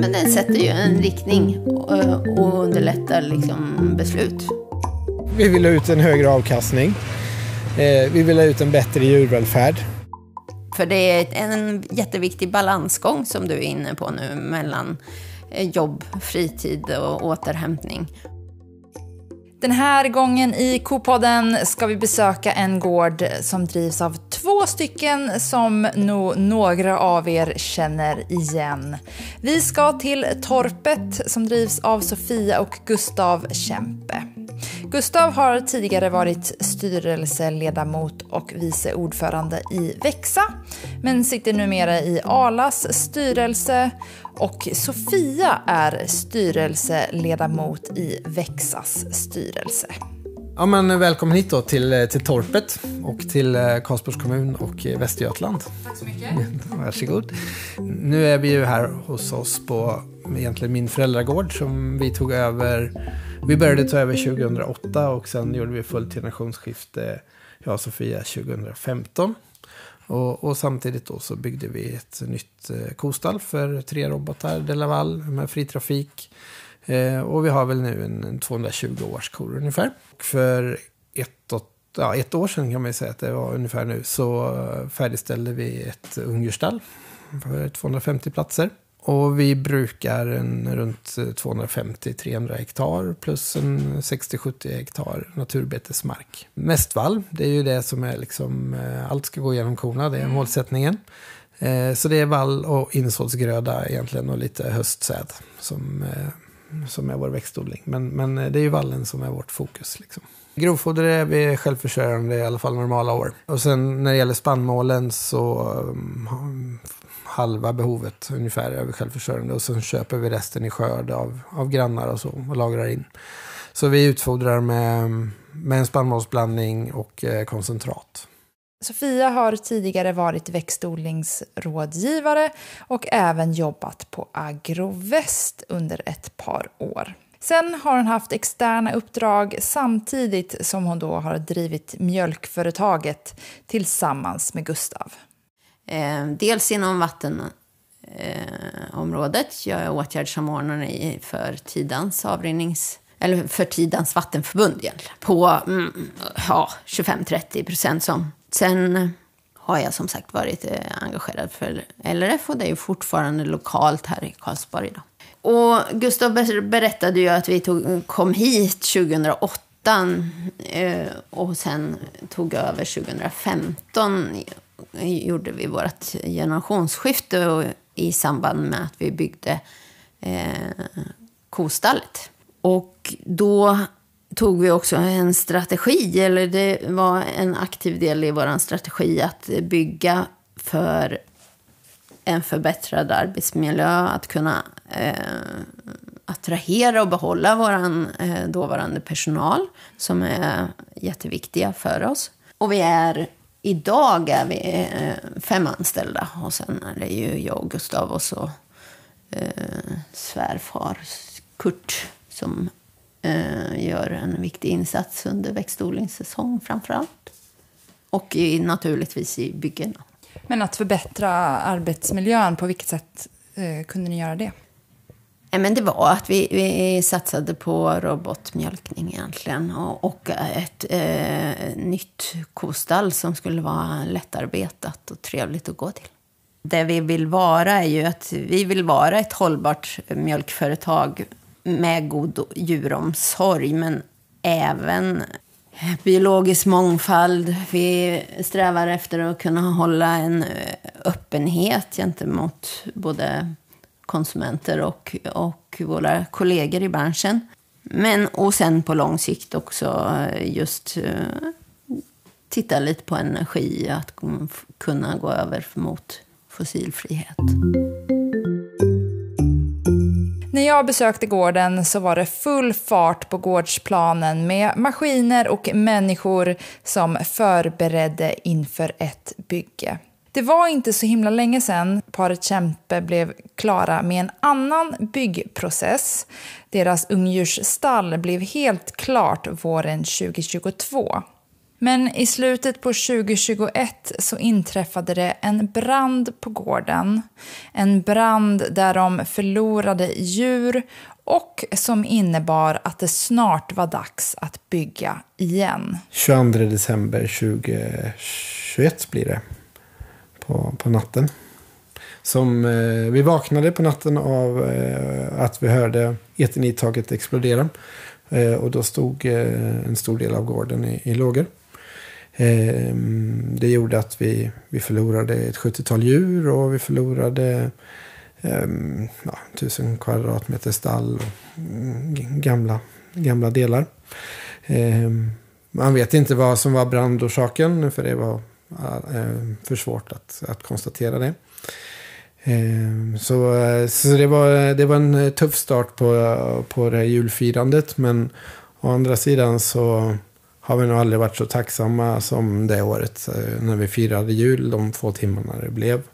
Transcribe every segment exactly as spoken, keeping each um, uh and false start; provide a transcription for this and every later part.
Men den sätter ju en riktning och, och underlättar liksom beslut. Vi vill ha ut en högre avkastning. Eh, vi vill ha ut en bättre djurvälfärd. För det är en jätteviktig balansgång som du är inne på nu mellan jobb, fritid och återhämtning. Den här gången i Kopodden ska vi besöka en gård som drivs av två stycken som nog några av er känner igen. Vi ska till Torpet som drivs av Sofia och Gustav Kempe. Gustav har tidigare varit styrelseledamot och vice ordförande i Växa, men sitter numera i Arlas styrelse, och Sofia är styrelseledamot i Växas styrelse. Ja, men välkommen hit då till, till Torpet och till Karlsborgs kommun och Västergötland. Tack så mycket. Varsågod. Nu är vi ju här hos oss på egentligen min föräldragård som vi tog över. Vi började ta över tjugohundraåtta och sen gjorde vi fullt generationsskifte, jag och Sofia, tjugohundrafemton. Och, och samtidigt då så byggde vi ett nytt eh, kostall för tre robotar, De Laval med fri trafik. Eh, och vi har väl nu en, en tvåhundratjugo års kor ungefär. Och för ett, och, ja, ett år sedan kan man säga att det var ungefär nu, så färdigställde vi ett ungdjursstall för tvåhundrafemtio platser. Och vi brukar en runt tvåhundrafemtio till trehundra hektar plus en sextio till sjuttio hektar naturbetesmark. Mest vall, det är ju det som är liksom, allt ska gå igenom korna, det är målsättningen. Så det är vall och insålsgröda egentligen och lite höstsäd som, som är vår växtodling. Men, men det är ju vallen som är vårt fokus liksom. Grovfoder är vi självförsörjande i alla fall normala år. Och sen när det gäller spannmålen så um, halva behovet ungefär är vi självförsörjande. Och sen köper vi resten i skörd av, av grannar och så och lagrar in. Så vi utfodrar med, med en spannmålsblandning och eh, koncentrat. Sofia har tidigare varit växtodlingsrådgivare och även jobbat på Agroväst under ett par år. Sen har hon haft externa uppdrag samtidigt som hon då har drivit mjölkföretaget tillsammans med Gustav. Eh, dels inom vattenområdet. Eh, jag är åtgärdssamordnare för Tidans avrinnings eller för Tidans vattenförbund egentligen. På mm, ja, tjugofem till trettio procent som. Sen har jag som sagt varit eh, engagerad för L R F och det är ju fortfarande lokalt här i Karlsborg idag. Och Gustav berättade ju att vi tog, kom hit tjugohundraåtta eh, och sen tog över tjugohundrafemton. Gjorde vi vårt generationsskifte och i samband med att vi byggde eh, kostallet. Och då tog vi också en strategi, eller det var en aktiv del i vår strategi att bygga för en förbättrad arbetsmiljö, att kunna eh, attrahera och behålla våran eh, dåvarande personal som är jätteviktiga för oss. Och vi är, idag är vi eh, fem anställda och sen är det ju jag och Gustav och så eh, svärfar Kurt som eh, gör en viktig insats under växtodlingssäsong framförallt. Och i, naturligtvis i byggena. Men att förbättra arbetsmiljön, på vilket sätt eh, kunde ni göra det? Ja, men det var att vi, vi satsade på robotmjölkning egentligen. Och, och ett eh, nytt kostall som skulle vara lättarbetat och trevligt att gå till. Det vi vill vara är ju att vi vill vara ett hållbart mjölkföretag med god djuromsorg. Men även biologisk mångfald. Vi strävar efter att kunna hålla en öppenhet gentemot både konsumenter och, och våra kollegor i branschen. Men och sen på lång sikt också just uh, titta lite på energi, att kunna gå över mot fossilfrihet. När jag besökte gården så var det full fart på gårdsplanen med maskiner och människor som förberedde inför ett bygge. Det var inte så himla länge sedan paret Kempe blev klara med en annan byggprocess. Deras ungdjursstall blev helt klart våren tjugohundratjugotvå. Men i slutet på tjugohundratjugoett så inträffade det en brand på gården. En brand där de förlorade djur och som innebar att det snart var dags att bygga igen. tjugoandra december tjugohundratjugoett blir det på, på natten. Som, eh, vi vaknade på natten av eh, att vi hörde eternitaket explodera. Eh, och då stod eh, en stor del av gården i, i lågor. Eh, det gjorde att vi, vi förlorade ett sjuttiotal djur och vi förlorade eh, ja, tusen kvadratmeter stall och gamla, gamla delar. Eh, man vet inte vad som var brandorsaken, för det var eh, för svårt att, att konstatera det. Så, så det, var, det var en tuff start på, på det här julfirandet, men å andra sidan så har vi nog aldrig varit så tacksamma som det året när vi firade jul, de få timmarna det blev.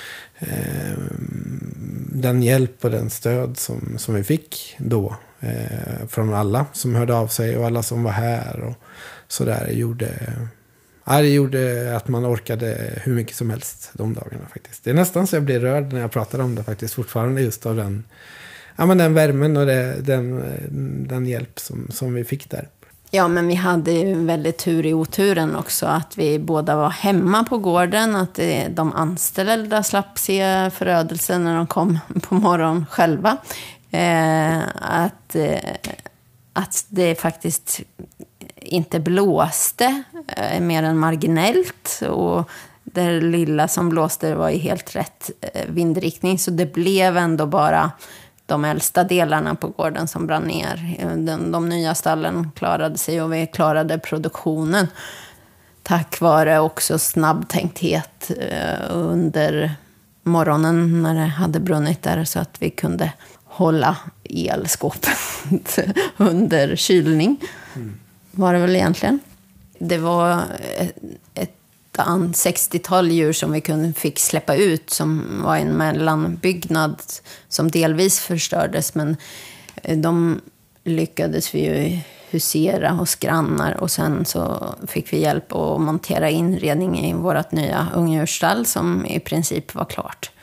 Den hjälp och den stöd som, som vi fick då från alla som hörde av sig och alla som var här och så där gjorde... Ja, det gjorde att man orkade hur mycket som helst de dagarna faktiskt. Det är nästan så jag blir rörd när jag pratar om det faktiskt fortfarande, just av den, ja, men den värmen och det, den, den hjälp som, som vi fick där. Ja, men vi hade ju väldigt tur i oturen också, att vi båda var hemma på gården, att det, de anställda slapp se förödelsen när de kom på morgonen själva. Eh, att, eh, att det faktiskt inte blåste eh, mer än marginellt, och det lilla som blåste var i helt rätt eh, vindriktning, så det blev ändå bara de äldsta delarna på gården som brann ner. De, de nya stallen klarade sig och vi klarade produktionen tack vare också snabbtänkthet eh, under morgonen när det hade brunnit där, så att vi kunde hålla elskåpet under kylning. Mm. Var det väl egentligen. Det var ett, ett sextiotal djur som vi kunde, fick släppa ut, som var en mellanbyggnad som delvis förstördes, men de lyckades vi ju husera hos grannar, och sen så fick vi hjälp att montera inredning i vårt nya ungdjursstall som i princip var klart.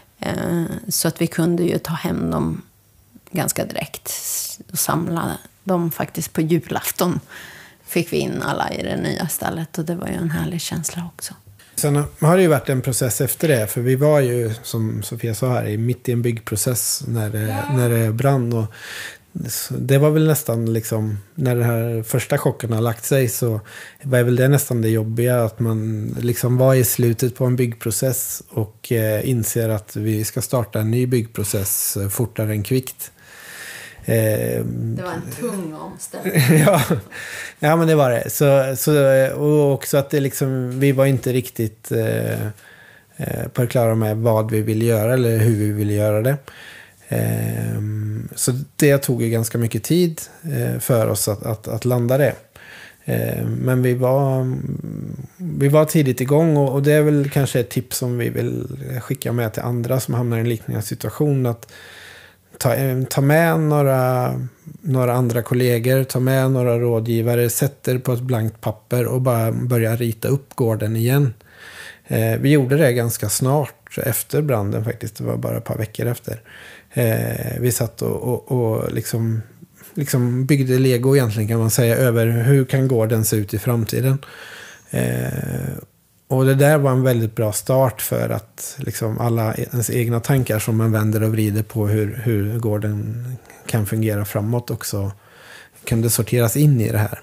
Så att vi kunde ju ta hem dem ganska direkt och samla dem faktiskt på julafton. Fick vi in alla i det nya stallet, och det var ju en härlig känsla också. Sen har det ju varit en process efter det, för vi var ju, som Sofia sa här, mitt i en byggprocess när det, när det brann, och det var väl nästan liksom, när den här första chocken har lagt sig, så var väl det nästan det jobbiga, att man liksom var i slutet på en byggprocess och eh, inser att vi ska starta en ny byggprocess eh, fortare än kvickt. Det var en tung omställning. ja, ja, men det var det. Så, så, och också att det liksom, vi var inte riktigt eh, på det klara med vad vi ville göra eller hur vi ville göra det. Eh, så det tog ju ganska mycket tid eh, för oss att, att, att landa det. Eh, men vi var, vi var tidigt igång, och, och det är väl kanske ett tips som vi vill skicka med till andra som hamnar i en liknande situation, att Ta, ta med några, några andra kollegor, ta med några rådgivare, sätter på ett blankt papper och bara börja rita upp gården igen. Eh, vi gjorde det ganska snart efter branden faktiskt, det var bara ett par veckor efter. Eh, vi satt och, och, och liksom, liksom byggde Lego egentligen, kan man säga, över hur kan gården se ut i framtiden. Eh, Och det där var en väldigt bra start för att liksom alla ens egna tankar som man vänder och vrider på hur, hur gården kan fungera framåt också kunde sorteras in i det här.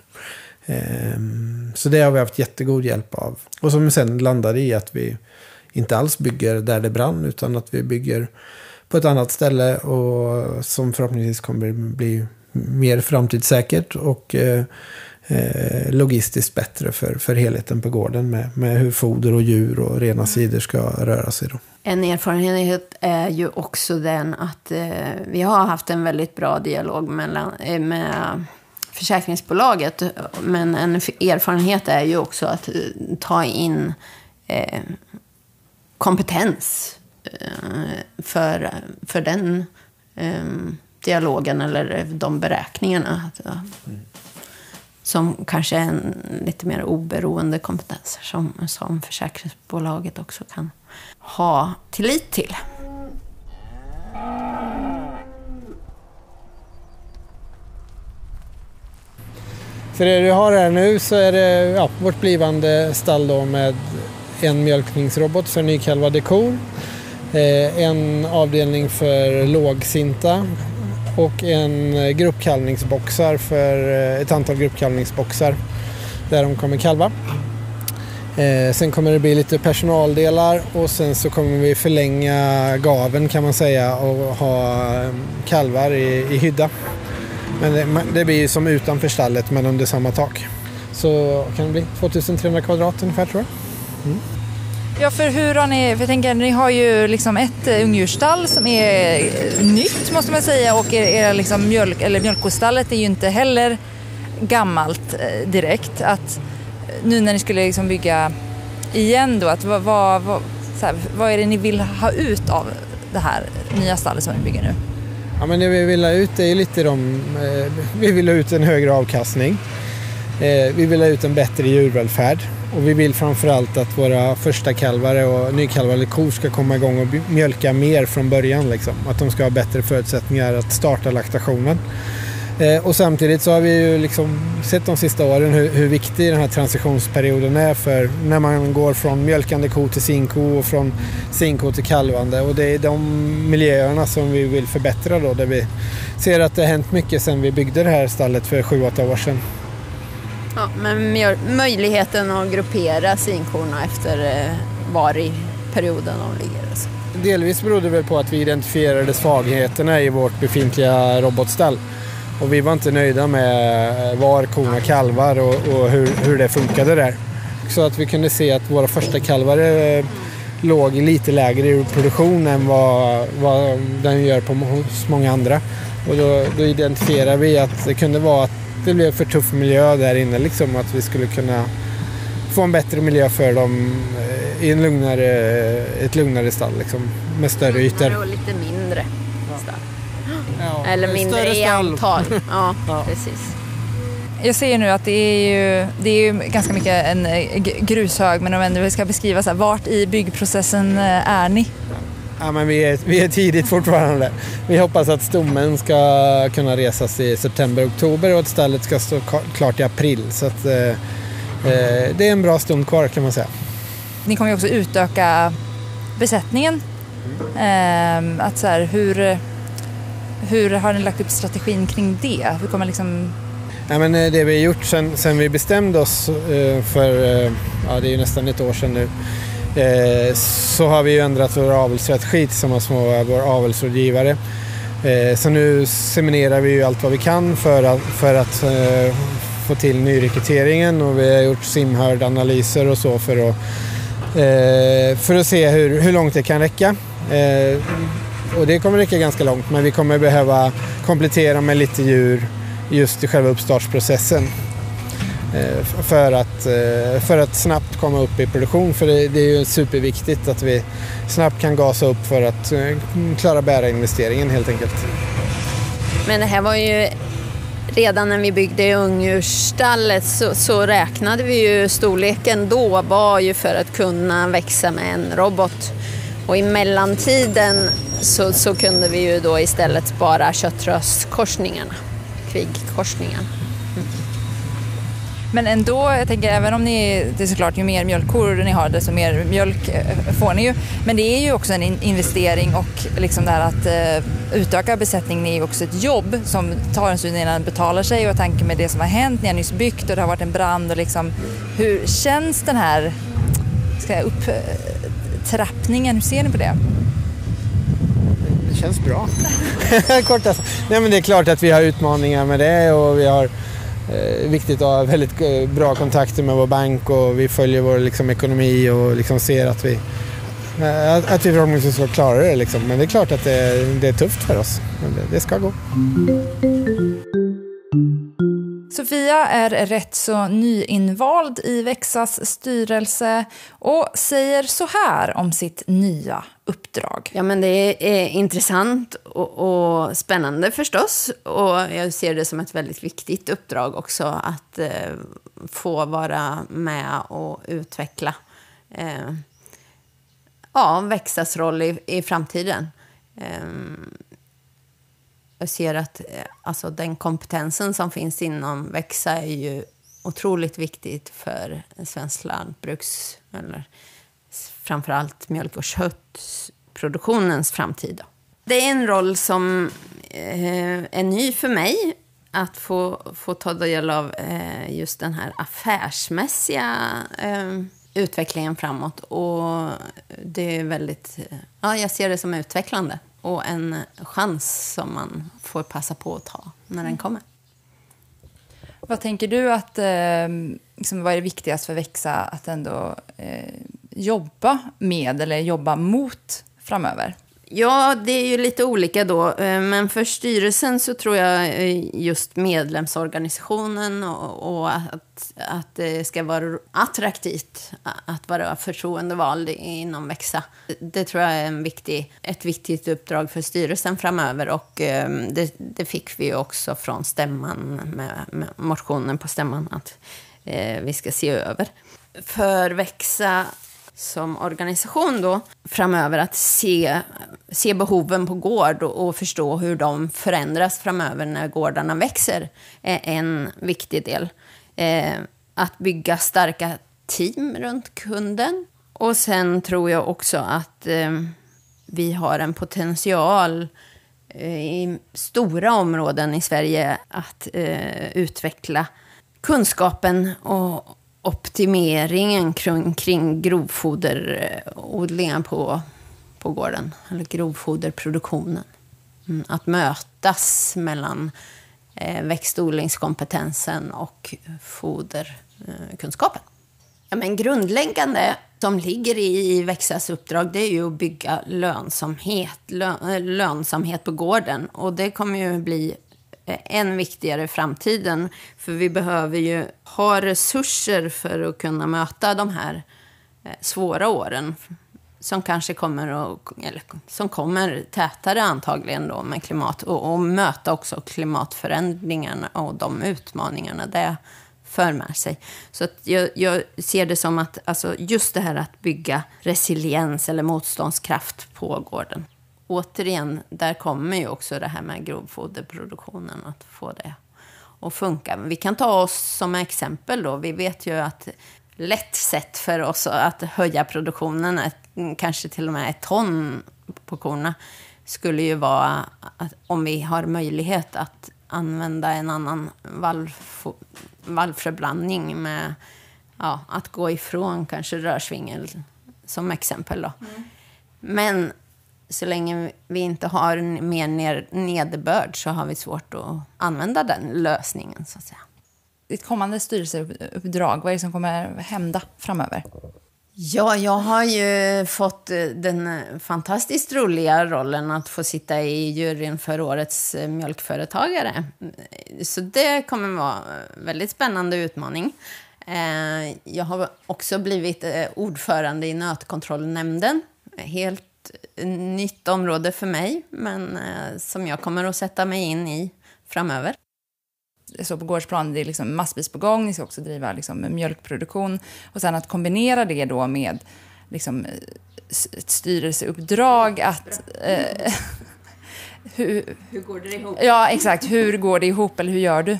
Ehm, så det har vi haft jättegod hjälp av. Och som sen landade i att vi inte alls bygger där det brann, utan att vi bygger på ett annat ställe, och som förhoppningsvis kommer bli mer framtidssäkert och eh, Eh, logistiskt bättre för, för helheten på gården med, med hur foder och djur och rena mm. sidor ska röra sig då. En erfarenhet är ju också den att eh, vi har haft en väldigt bra dialog mellan, eh, med försäkringsbolaget, men en erfarenhet är ju också att eh, ta in eh, kompetens eh, för, för den eh, dialogen eller de beräkningarna. Mm. som kanske är en lite mer oberoende kompetens som, som försäkringsbolaget också kan ha tillit till. För det du har här nu så är det ja, vårt blivande stall då med en mjölkningsrobot för nykalvade kor, eh, en avdelning för lågsinta och en gruppkalvningsboxar för ett antal gruppkalvningsboxar där de kommer kalva. Eh, sen kommer det bli lite personaldelar och sen så kommer vi förlänga gaven kan man säga och ha kalvar i, i hydda. Men det, det blir ju som utanför stallet men under samma tak. Så kan det bli tvåtusen kvadrat ungefär tror jag. Mm. Ja, för hur har ni, för jag tänker, ni har ju liksom ett ungdjursstall som är nytt måste man säga och er, er liksom mjölk, eller mjölkkostallet är ju inte heller gammalt eh, direkt. Att nu när ni skulle liksom bygga igen då, att vad, vad, vad, så här, vad är det ni vill ha ut av det här nya stallet som ni bygger nu? Ja, men det vi vill ha ut är lite de, eh, vi vill ha ut en högre avkastning. Eh, vi vill ha ut en bättre djurvälfärd. Och vi vill framförallt att våra första kalvare och nykalvade kor ska komma igång och mjölka mer från början. Liksom. Att de ska ha bättre förutsättningar att starta laktationen. Eh, och samtidigt så har vi ju liksom sett de sista åren hur, hur viktig den här transitionsperioden är för när man går från mjölkande ko till sinko och från sinko till kalvande. Och det är de miljöerna som vi vill förbättra då, där vi ser att det har hänt mycket sedan vi byggde det här stallet för sju åtta år sedan. Ja, men möjligheten att gruppera sinkorna efter eh, var i perioden de ligger. Alltså. Delvis beror det väl på att vi identifierade svagheterna i vårt befintliga robotstall. Och vi var inte nöjda med var korna kalvar och, och hur, hur det funkade där. Så att vi kunde se att våra första kalvar eh, låg lite lägre i produktion än vad, vad den gör på hos många andra. Och då, då identifierade vi att det kunde vara att det blev för tuff miljö där inne, liksom, att vi skulle kunna få en bättre miljö för dem i en lugnare, ett lugnare stall liksom, med större ytor. Och lite mindre stall. Ja, eller mindre i antal. Ja, ja, precis. Jag ser nu att det är ju, det är ju ganska mycket en grushög, men om ändå ska beskriva så här, vart i byggprocessen är ni? Ja, men vi är, vi är tidigt fortfarande. Vi hoppas att stommen ska kunna resas i september-oktober och att stallet ska stå klart i april. Så att, eh, det är en bra stund kvar kan man säga. Ni kommer ju också utöka besättningen. Mm. Eh, att så här, hur, hur har ni lagt upp strategin kring det? Hur kommer liksom... Ja, men det vi har gjort sen, sen vi bestämde oss för, ja, det är ju nästan ett år sedan nu, så har vi ju ändrat vår avelsstrategi tillsammans med vår avelsrådgivare. Så nu seminerar vi ju allt vad vi kan för att, för att få till nyrekryteringen, och vi har gjort simhördanalyser och så för att, för att se hur, hur långt det kan räcka. Och det kommer räcka ganska långt, men vi kommer behöva komplettera med lite djur just i själva uppstartsprocessen. För att, för att snabbt komma upp i produktion, för det, det är ju superviktigt att vi snabbt kan gasa upp för att klara bära investeringen helt enkelt. Men det här var ju redan när vi byggde ungdjursstallet så, så räknade vi ju storleken då var ju för att kunna växa med en robot, och i mellantiden så, så kunde vi ju då istället spara köttröskorsningarna, kvigkorsningarna. Men ändå, jag tänker, även om ni, det är såklart, ju mer mjölkkor ni har desto mer mjölk får ni ju. Men det är ju också en investering, och liksom det här att uh, utöka besättningen är ju också ett jobb som tar en stund innan det betalar sig, och tanken med det som har hänt, ni har nyss byggt och det har varit en brand, och liksom, hur känns den här ska jag, upptrappningen, hur ser ni på det? Det känns bra. Kort alltså. Nej, men det är klart att vi har utmaningar med det, och vi har Eh, viktigt att ha väldigt eh, bra kontakter med vår bank, och vi följer vår liksom, ekonomi och liksom, ser att vi eh, att, att vi förhoppningsvis ska klara det liksom. Men det är klart att det, det är tufft för oss, men det, det ska gå. Sofia är rätt så nyinvald i Växas styrelse och säger så här om sitt nya uppdrag. Ja, men det är intressant och, och spännande förstås. Och jag ser det som ett väldigt viktigt uppdrag också att eh, få vara med och utveckla eh, ja, Växas roll i, i framtiden. Eh, jag ser att eh, alltså, den kompetensen som finns inom Växa är ju otroligt viktigt för svensk lantbruks, eller framförallt mjölk- och köttproduktionens framtid. Det är en roll som eh, är ny för mig, att få, få ta del av eh, just den här affärsmässiga eh, utvecklingen framåt. Och det är väldigt, ja, jag ser det som utvecklande och en chans som man får passa på att ta när den kommer. Vad tänker du att, eh, liksom, vad är det viktigast för Växa att ändå eh, jobba med eller jobba mot framöver? Ja, det är ju lite olika då. Men för styrelsen så tror jag just medlemsorganisationen och, och att, att det ska vara attraktivt att vara förtroendevald inom Växa. Det tror jag är en viktig, ett viktigt uppdrag för styrelsen framöver. Och det, det fick vi ju också från stämman med, med motionen på stämman att eh, vi ska se över. För Växa som organisation då framöver att se, se behoven på gård och, och förstå hur de förändras framöver när gårdarna växer är en viktig del. Eh, att bygga starka team runt kunden. Och sen tror jag också att eh, vi har en potential eh, i stora områden i Sverige att eh, utveckla kunskapen och optimeringen kring, kring grovfoderodlingen på, på gården, eller grovfoderproduktionen. Mm, att mötas mellan eh, växtodlingskompetensen och foderkunskapen. Ja, men grundläggande som ligger i Växas uppdrag, det är ju att bygga lönsamhet, lö, lönsamhet på gården. Och det kommer ju bli än viktigare i framtiden, för vi behöver ju ha resurser för att kunna möta de här svåra åren som kanske kommer och, eller som kommer tätare antagligen då med klimat och, och möta också klimatförändringarna och de utmaningarna det för med sig. Så att jag, jag ser det som att alltså just det här att bygga resiliens eller motståndskraft på gården. Återigen, där kommer ju också det här med grovfoderproduktionen att få det att funka. Vi kan ta oss som exempel då. Vi vet ju att lätt sätt för oss att höja produktionen, ett, kanske till och med ett ton på korna, skulle ju vara att om vi har möjlighet att använda en annan valf, valförblandning med ja, att gå ifrån kanske rörsvingel som exempel då. Mm. Men så länge vi inte har mer nederbörd så har vi svårt att använda den lösningen så att säga. Ditt kommande styrelseuppdrag, vad är det som kommer hända framöver? Ja, jag har ju fått den fantastiskt roliga rollen att få sitta i juryn för årets mjölkföretagare. Så det kommer vara en väldigt spännande utmaning. Jag har också blivit ordförande i nötkontrollnämnden. Helt nytt område för mig, men som jag kommer att sätta mig in i framöver. Så på gårdsplan, det är liksom massvis på gång. Ni ska också driva liksom mjölkproduktion. Och sen att kombinera det då med liksom ett styrelseuppdrag. Att, eh, hur, hur går det ihop? Ja, exakt. Hur går det ihop eller hur gör du?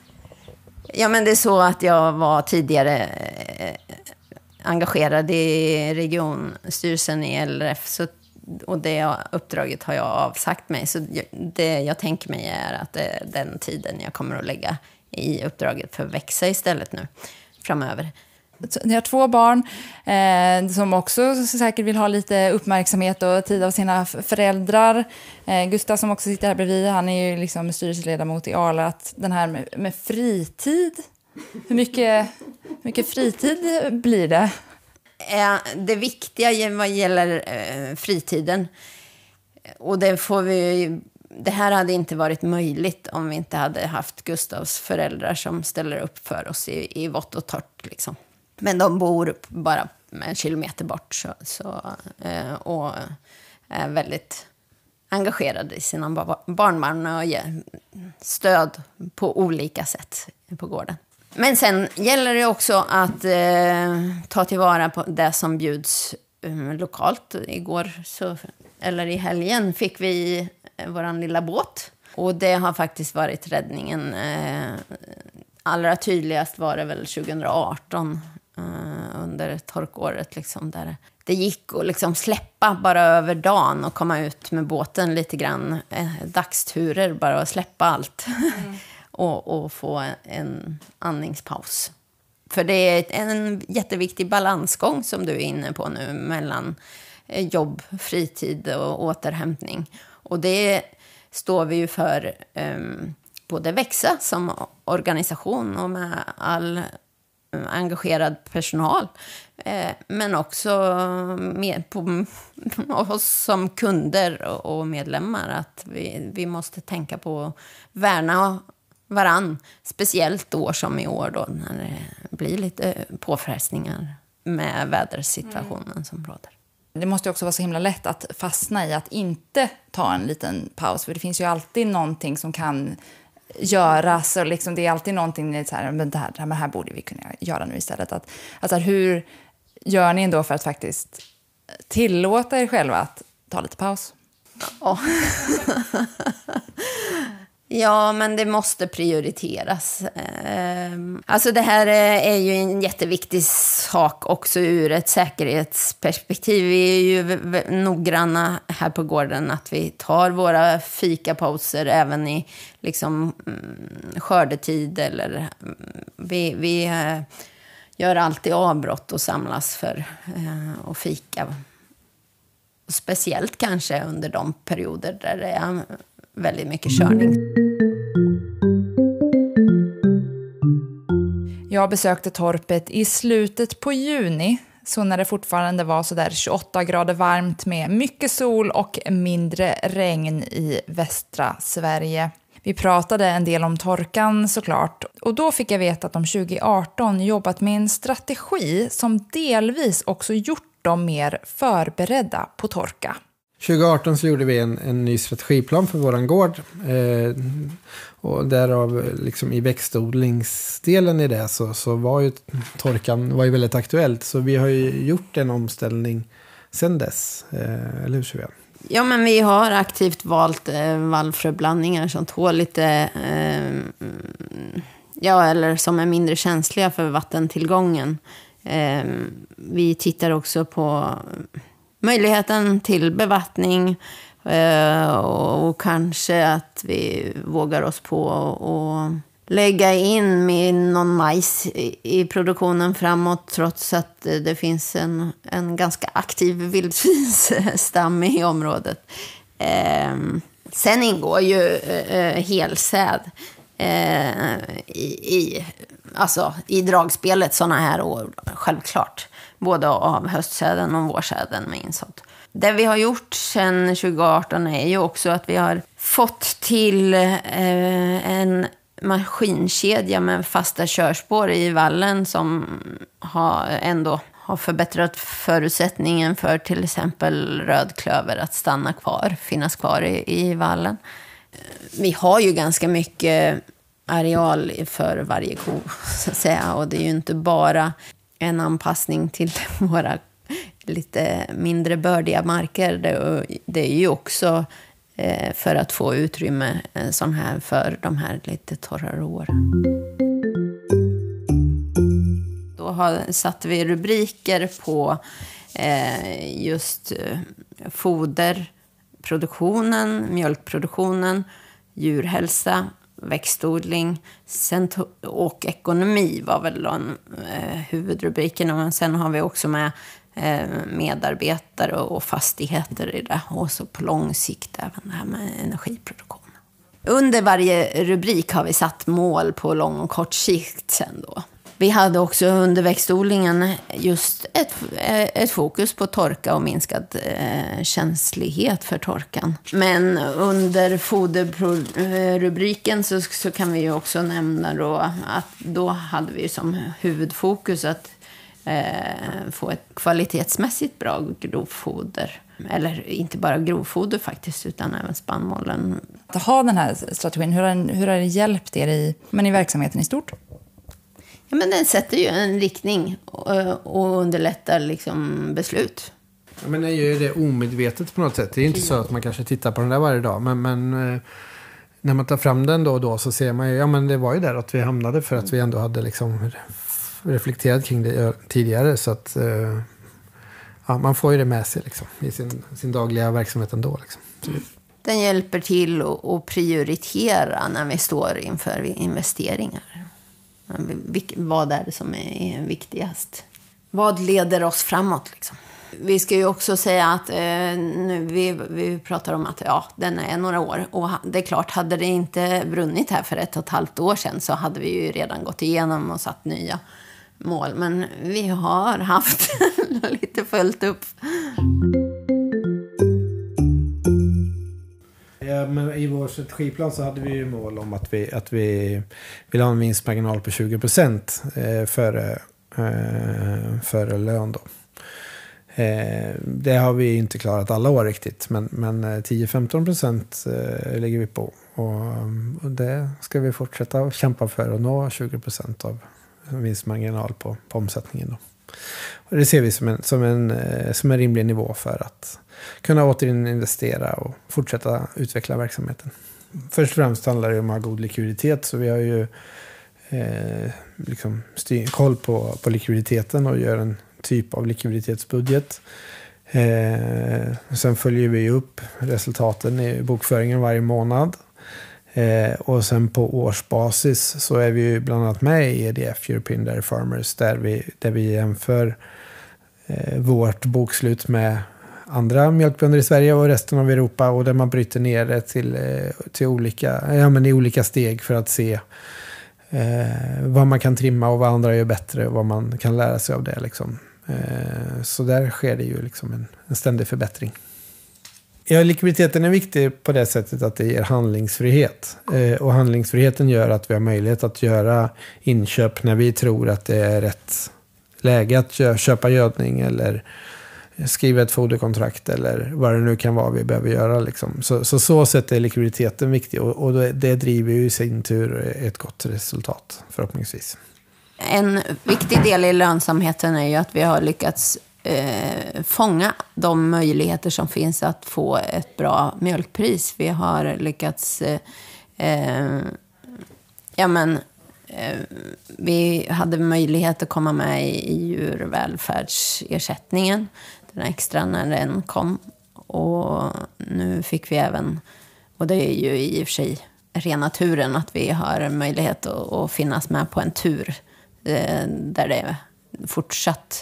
Ja, men det är så att jag var tidigare eh, engagerad i regionstyrelsen i L R F. Så, och det uppdraget har jag avsagt mig. Så det jag tänker mig är att det är den tiden jag kommer att lägga i uppdraget för Växa istället nu framöver. Ni har två barn eh, som också säkert vill ha lite uppmärksamhet och tid av sina föräldrar. Eh, Gustav som också sitter här bredvid, han är ju liksom styrelseledamot i Arla. Att den här med, med fritid, hur mycket, hur mycket fritid blir det? Det viktiga vad gäller fritiden, och det får vi det här hade inte varit möjligt om vi inte hade haft Gustavs föräldrar som ställer upp för oss i, i vått och torrt. Liksom. Men de bor bara en kilometer bort så, så, eh, och är väldigt engagerade i sina barnbarn och ger stöd på olika sätt på gården. Men sen gäller det också att eh, ta tillvara på det som bjuds eh, lokalt. Igår, så, eller i helgen, fick vi eh, våran lilla båt. Och det har faktiskt varit räddningen. Eh, allra tydligast var det väl tjugo arton eh, under torkåret. Liksom, där det gick att liksom släppa bara över dagen och komma ut med båten lite grann. Eh, dagsturer, bara att släppa allt. Mm. Och, och få en andningspaus. För det är en jätteviktig balansgång som du är inne på nu mellan jobb, fritid och återhämtning. Och det står vi ju för um, både växa som organisation och med all um, engagerad personal. Eh, men också med på oss som kunder och, och medlemmar. Att vi, vi måste tänka på att värna varann, speciellt år som i år då, när det blir lite påfrestningar med vädersituationen mm. som råder. Det måste också vara så himla lätt att fastna i att inte ta en liten paus, för det finns ju alltid någonting som kan göras och liksom, det är alltid någonting så här, men det här, det här borde vi kunna göra nu istället. Att, alltså, hur gör ni ändå för att faktiskt tillåta er själva att ta lite paus? Ja. Ja, men det måste prioriteras. Alltså det här är ju en jätteviktig sak också ur ett säkerhetsperspektiv. Vi är ju noggranna här på gården att vi tar våra fikapauser även i liksom skördetid. Eller vi, vi gör alltid avbrott och samlas för att fika. Och speciellt kanske under de perioder där det är väldigt mycket körning. Jag besökte torpet i slutet på juni, så när det fortfarande var så där tjugoåtta grader varmt med mycket sol och mindre regn i västra Sverige. Vi pratade en del om torkan såklart, och då fick jag veta att de tjugo arton jobbat med en strategi som delvis också gjort dem mer förberedda på torka. tjugo arton så gjorde vi en, en ny strategiplan för våran gård. Eh, och därav liksom i växtodlingsdelen i det så, så var ju torkan var ju väldigt aktuellt. Så vi har ju gjort en omställning sedan dess. Eh, eller hur så jag? Ja, men vi har aktivt valt eh, vallfröblandningar som tål lite... Eh, ja, eller som är mindre känsliga för vattentillgången. Eh, vi tittar också på möjligheten till bevattning eh, och kanske att vi vågar oss på att lägga in med någon majs i, i produktionen framåt, trots att det finns en, en ganska aktiv vildsvinsstam i området. Eh, sen ingår ju eh, helsäd eh, i, i, alltså, i dragspelet såna här år, självklart. Både av höstsäden och vårsäden med insådd. Det vi har gjort sedan tjugo arton är ju också att vi har fått till eh, en maskinkedja med fasta körspår i vallen som har ändå har förbättrat förutsättningen för till exempel rödklöver att stanna kvar, finnas kvar i, i vallen. Vi har ju ganska mycket areal för varje ko, så att säga, och det är ju inte bara en anpassning till våra lite mindre bördiga marker. Det, det är ju också eh, för att få utrymme eh, sån här för de här lite torrare åren. Då har, satte vi rubriker på eh, just eh, foderproduktionen, mjölkproduktionen, djurhälsa, växtodling och ekonomi var väl de eh, huvudrubrikerna. Men sen har vi också med eh, medarbetare och fastigheter i det. Och så på lång sikt även det här med energiproduktion. Under varje rubrik har vi satt mål på lång och kort sikt sen då. Vi hade också under växtodlingen just ett, ett fokus på torka och minskad eh, känslighet för torkan. Men under foderrubriken så, så kan vi ju också nämna då att då hade vi som huvudfokus att eh, få ett kvalitetsmässigt bra grovfoder. Eller inte bara grovfoder faktiskt, utan även spannmålen. Att ha den här strategin, hur har, den, hur har det hjälpt er i, men i verksamheten i stort? Ja, men den sätter ju en riktning och, och underlättar liksom beslut. Ja, men det är ju det omedvetet på något sätt. Det är inte så att man kanske tittar på den där varje dag. Men, men när man tar fram den då och då så ser man ju, ja men det var ju där att vi hamnade för att vi ändå hade liksom reflekterat kring det tidigare. Så att ja, man får ju det med sig liksom, i sin, sin dagliga verksamhet ändå. Liksom. Den hjälper till att, att prioritera när vi står inför investeringar. Vad är det som är viktigast? Vad leder oss framåt liksom? Vi ska ju också säga att eh, nu vi, vi pratar om att ja, den är några år. Och det är klart, hade det inte brunnit här för ett och ett halvt år sedan så hade vi ju redan gått igenom och satt nya mål. Men vi har haft lite följt upp. Ja, men i vår strategiplan så hade vi ju mål om att vi, att vi vill ha en vinstmarginal på tjugo procent eh, före, eh, före lön då. Eh, det har vi inte klarat alla år riktigt, men, men tio till femton procent eh, lägger vi på. Och, och det ska vi fortsätta kämpa för att nå tjugo procent av vinstmarginal på, på omsättningen då. Och det ser vi som en, som, en, som en rimlig nivå för att kunna återinvestera och fortsätta utveckla verksamheten. Först och främst handlar det om att ha god likviditet, så vi har ju eh, liksom styr, koll på, på likviditeten och gör en typ av likviditetsbudget. Eh, sen följer vi upp resultaten i bokföringen varje månad. Eh, och sen på årsbasis så är vi ju bland annat med i E D F, European Dairy Farmers, där vi, där vi jämför eh, vårt bokslut med andra mjölkbönder i Sverige och resten av Europa, och där man bryter ner det till, eh, till olika, ja, men i olika steg för att se eh, vad man kan trimma och vad andra gör bättre och vad man kan lära sig av det. Liksom. Eh, så där sker det ju liksom en, en ständig förbättring. Ja, likviditeten är viktig på det sättet att det ger handlingsfrihet. Eh, och handlingsfriheten gör att vi har möjlighet att göra inköp när vi tror att det är rätt läge att köpa gödning eller skriva ett foderkontrakt eller vad det nu kan vara vi behöver göra. Liksom. Så, så så sätt är likviditeten viktig, och, och det, det driver ju i sin tur ett gott resultat förhoppningsvis. En viktig del i lönsamheten är ju att vi har lyckats eh, fånga de möjligheter som finns att få ett bra mjölkpris. Vi har lyckats eh, eh, ja men eh, vi hade möjlighet att komma med i, i djurvälfärdsersättningen, den extra när den kom, och nu fick vi även, och det är ju i och för sig rena turen att vi har möjlighet att, att finnas med på en tur där det fortsatt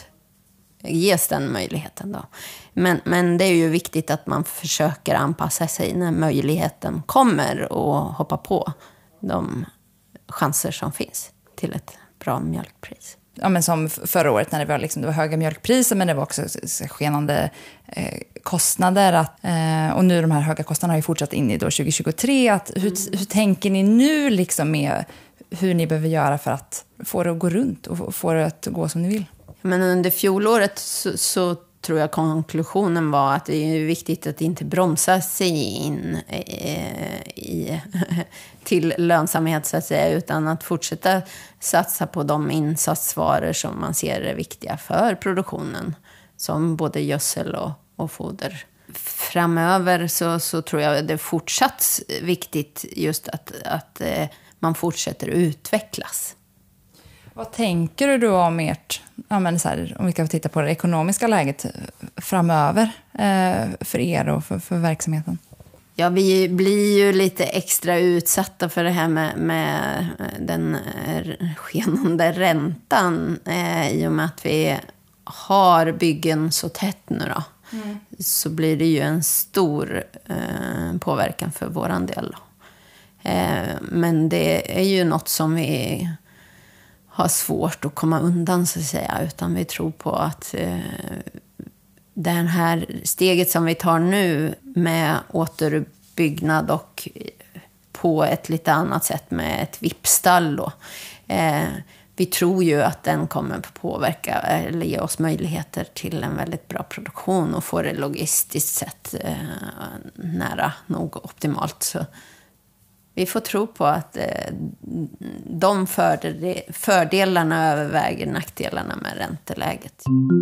ges den möjligheten då. Men, men det är ju viktigt att man försöker anpassa sig när möjligheten kommer och hoppa på de chanser som finns till ett bra mjölkpris. Ja, men som förra året när det var, liksom, det var höga mjölkpriser, men det var också skenande eh, kostnader. Att, eh, och nu de här höga kostnaderna har ju fortsatt in i då tjugo tjugotre. Att, hur, mm. hur tänker ni nu liksom med hur ni behöver göra för att få det att gå runt och få det att gå som ni vill? Men under fjolåret så, så tror jag konklusionen var att det är viktigt att inte bromsa sig in eh, i, till lönsamhet så att säga, utan att fortsätta satsa på de insatsvaror som man ser är viktiga för produktionen, som både gödsel och, och foder. Framöver så, så tror jag det är fortsatt viktigt just att, att eh, man fortsätter utvecklas. Vad tänker du då om ert, ja men så här, om vi kan titta på det ekonomiska läget framöver eh, för er och för, för verksamheten? Ja, vi blir ju lite extra utsatta för det här med, med den skenande räntan eh, i och med att vi har byggen så tätt nu då. Mm. Så blir det ju en stor eh, påverkan för våran del då. Eh, men det är ju något som vi har svårt att komma undan så att säga. Utan vi tror på att eh, det här steget som vi tar nu med återuppbyggnad och på ett lite annat sätt med ett vippstall då. Eh, vi tror ju att den kommer påverka eller ge oss möjligheter till en väldigt bra produktion och få det logistiskt sett eh, nära nog optimalt. Så vi får tro på att eh, de fördelarna överväger nackdelarna med ränteläget.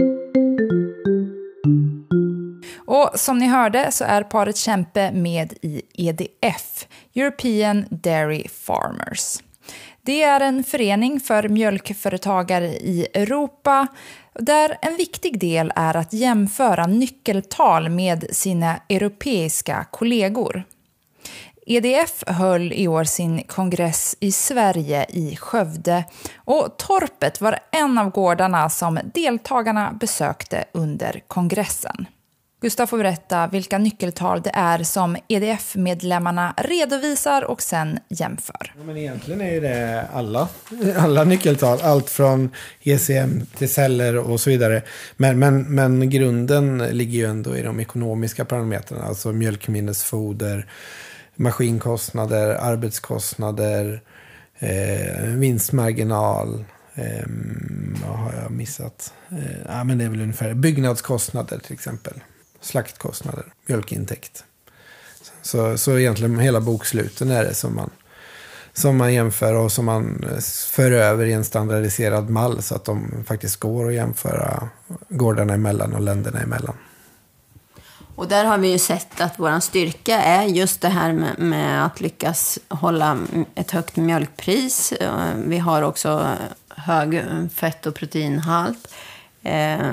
Och som ni hörde så är paret Kempe med i E D F, European Dairy Farmers. Det är en förening för mjölkföretagare i Europa där en viktig del är att jämföra nyckeltal med sina europeiska kollegor. E D F höll i år sin kongress i Sverige i Skövde och Torpet var en av gårdarna som deltagarna besökte under kongressen. Gustav får berätta vilka nyckeltal det är som E D F-medlemmarna redovisar och sen jämför. Ja, men egentligen är ju det alla, alla nyckeltal, allt från E C M till celler och så vidare. Men, men, men grunden ligger ju ändå i de ekonomiska parametrarna, alltså mjölkminnesfoder, maskinkostnader, arbetskostnader, eh, vinstmarginal. Eh, vad har jag missat? Eh, ja, men det är väl ungefär byggnadskostnader till exempel. Slaktkostnader, mjölkintäkt. Så, så egentligen hela boksluten är det som man, som man jämför och som man för över i en standardiserad mall så att de faktiskt går att jämföra gårdarna emellan och länderna emellan. Och där har vi ju sett att vår styrka är just det här med, med att lyckas hålla ett högt mjölkpris. Vi har också hög fett- och proteinhalt. Eh,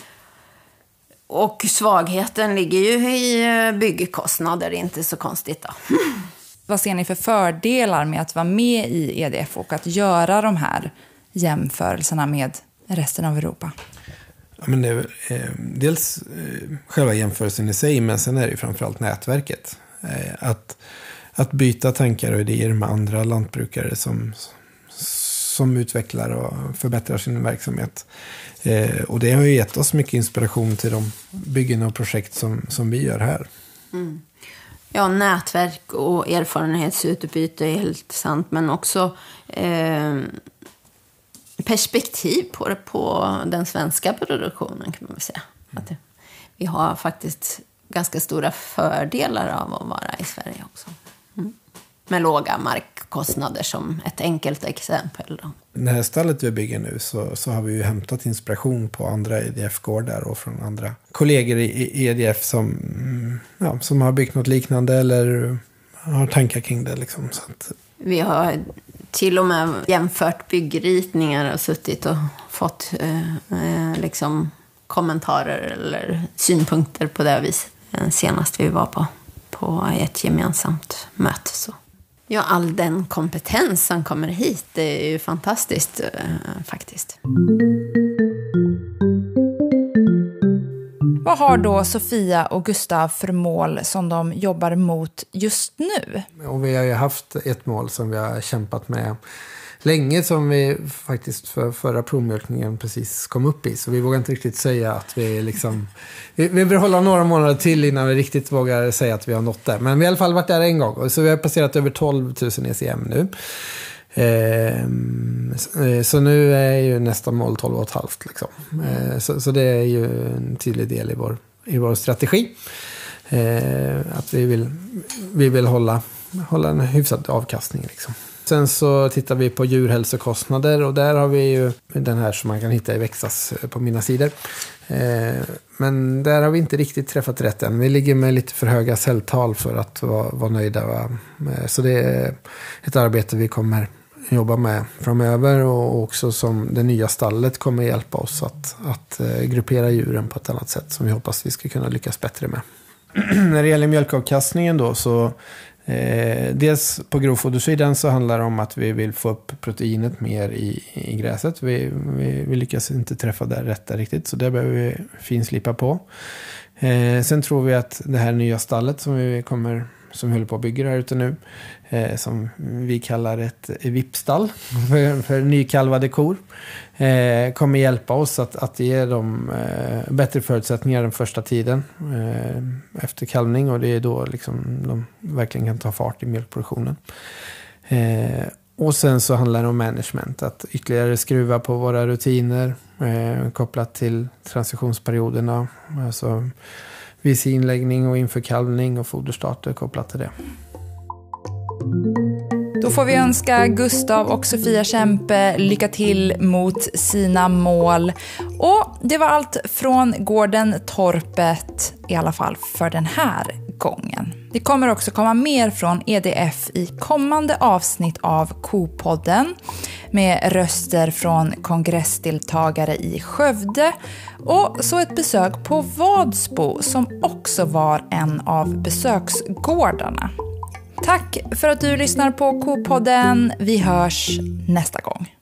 Och svagheten ligger ju i byggkostnader, inte så konstigt då. Vad ser ni för fördelar med att vara med i E D F och att göra de här jämförelserna med resten av Europa? Ja, men det är, eh, dels eh, själva jämförelsen i sig, men sen är det ju framförallt nätverket. Eh, att, att byta tankar och idéer med andra lantbrukare som, som utvecklar och förbättrar sin verksamhet. Eh, och det har ju gett oss mycket inspiration till de byggen och projekt som, som vi gör här. Mm. Ja, nätverk och erfarenhetsutbyte är helt sant, men också eh, perspektiv på det, på den svenska produktionen kan man väl säga. Mm. Att det, vi har faktiskt ganska stora fördelar av att vara i Sverige också. Mm. Med låga markkostnader som ett enkelt exempel då. Det här stallet vi bygger nu så, så har vi ju hämtat inspiration på andra E D F-gårdar och från andra kollegor i E D F som, ja, som har byggt något liknande eller har tankar kring det. Liksom, så att... Vi har till och med jämfört byggritningar och suttit och fått eh, liksom kommentarer eller synpunkter på det viset. Senast vi var på, på ett gemensamt möte så. Ja, all den kompetens som kommer hit, det är ju fantastiskt eh, faktiskt. Vad har då Sofia och Gustav för mål som de jobbar mot just nu? Och vi har ju haft ett mål som vi har kämpat med länge, som vi faktiskt för förra provmjölkningen precis kom upp i. Så vi vågar inte riktigt säga att vi liksom... Vi, vi vill hålla några månader till innan vi riktigt vågar säga att vi har nått där. Men vi har i alla fall varit där en gång. Så vi har passerat över tolv tusen E C M nu. Eh, så nu är ju nästa mål tolv och ett halvt liksom. Eh, så, så det är ju en tydlig del i vår, i vår strategi. Eh, att vi vill, vi vill hålla, hålla en hyfsad avkastning liksom. Sen så tittar vi på djurhälsokostnader och där har vi ju den här som man kan hitta i Växas på mina sidor. Eh, men där har vi inte riktigt träffat rätt än. Vi ligger med lite för höga celltal för att vara, vara nöjda. Va? Så det är ett arbete vi kommer jobba med framöver och också som det nya stallet kommer hjälpa oss att, att gruppera djuren på ett annat sätt som vi hoppas vi ska kunna lyckas bättre med. När det gäller mjölkavkastningen då så Eh, dels på grovfodersidan så handlar det om att vi vill få upp proteinet mer i, i gräset. Vi, vi, vi lyckas inte träffa det rätt där riktigt, så det behöver vi finslipa på. Eh, sen tror vi att det här nya stallet som vi kommer som håller på att bygga här ute nu. Eh, som vi kallar ett vippstall för, för nykalvade kor. Eh, kommer hjälpa oss att, att ge dem eh, bättre förutsättningar den första tiden eh, efter kalvning. Och det är då liksom de verkligen kan ta fart i mjölkproduktionen. Eh, och sen så handlar det om management. Att ytterligare skruva på våra rutiner eh, kopplat till transitionsperioderna. Alltså vid inläggning och inför kalvning och foderstarter kopplat till det. Då får vi önska Gustav och Sofia Kempe lycka till mot sina mål. Och det var allt från gården Torpet, i alla fall för den här gången. Det kommer också komma mer från E D F i kommande avsnitt av Kopodden med röster från kongressdeltagare i Skövde och så ett besök på Vadsbo som också var en av besöksgårdarna. Tack för att du lyssnar på Kopodden. Vi hörs nästa gång.